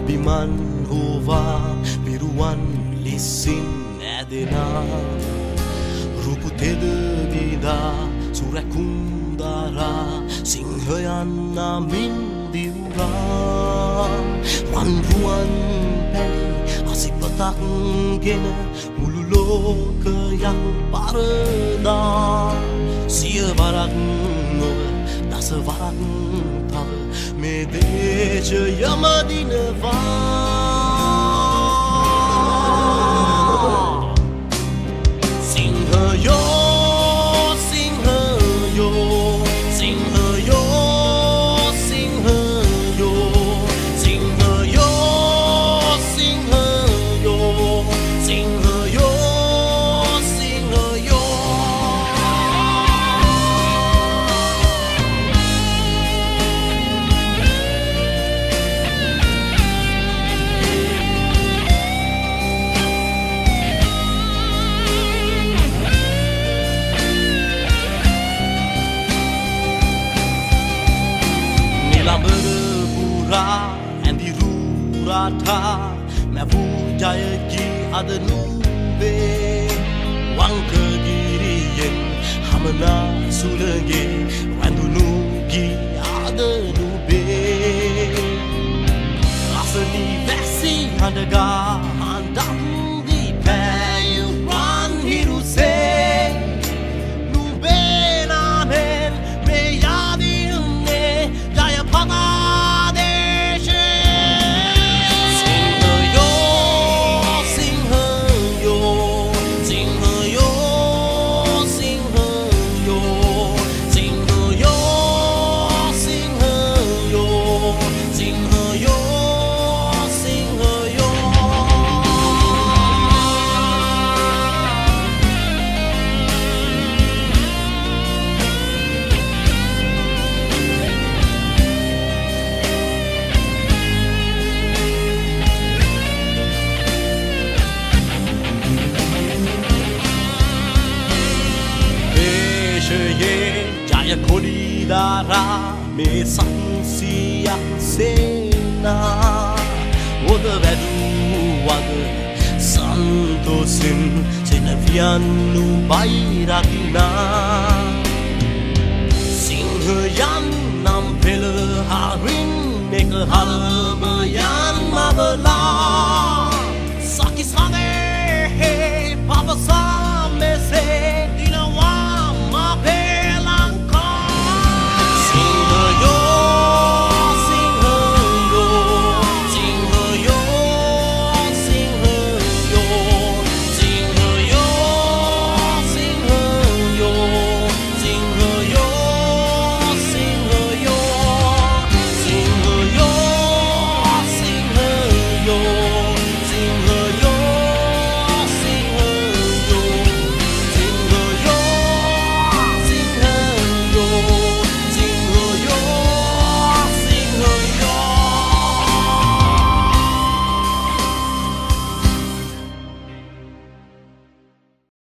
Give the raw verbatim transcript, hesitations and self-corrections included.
Biman hova piruwan lisin ඇදෙනා රුපු තෙද විදා සුරැකුන්දරා සිංහයන් නමින් දිවුරා වන්රුවන් පැලි අසිපතක් ගෙන මුළු ලෝකයක් පරදා සිය වරක් නොව දස වරක් තව මේ දේශයම දිනවා ඇඳිරු රාඨා මැවූ ජයකි අද නුඹේ වංකගිරියෙන් හමනා සුළගේ වැඳුණු ගී අද නුඹේ අසනි වැසි හඬගා හඬක් දී පැයුවන් හිරුසේ නුඹේ නාමෙන් මේ යාදින්නේ ජය පතා ජය කොඩිදාරා මේ සංසියක් සේනා ඔද වැඩුවද සන්තෝසින් සෙනවියන්නු බයිරකිනා සිංහයන් නම් පෙළ හරින් එක හරමයන් මවලා